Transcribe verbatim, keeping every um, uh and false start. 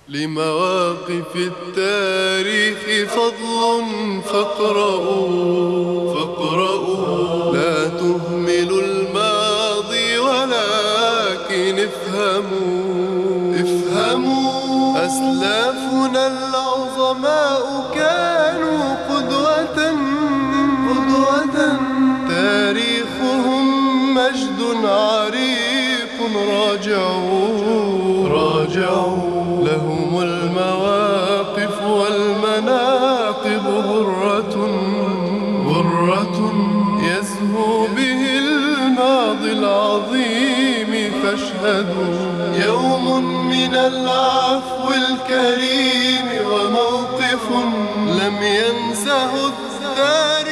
لمواقف التاريخ فضل فاقرؤوا فاقرؤوا لا تهملوا الماضي ولكن افهموا افهموا أسلافنا العظماء كانوا قدوة قدوة تاريخهم مجد عريق راجعوا راجعوا لهم المواقف والمناقب غرة غرة يزهو به الماضي العظيم فاشهدوا يوم من العفو الكريم وموقف لم ينسه التاريخ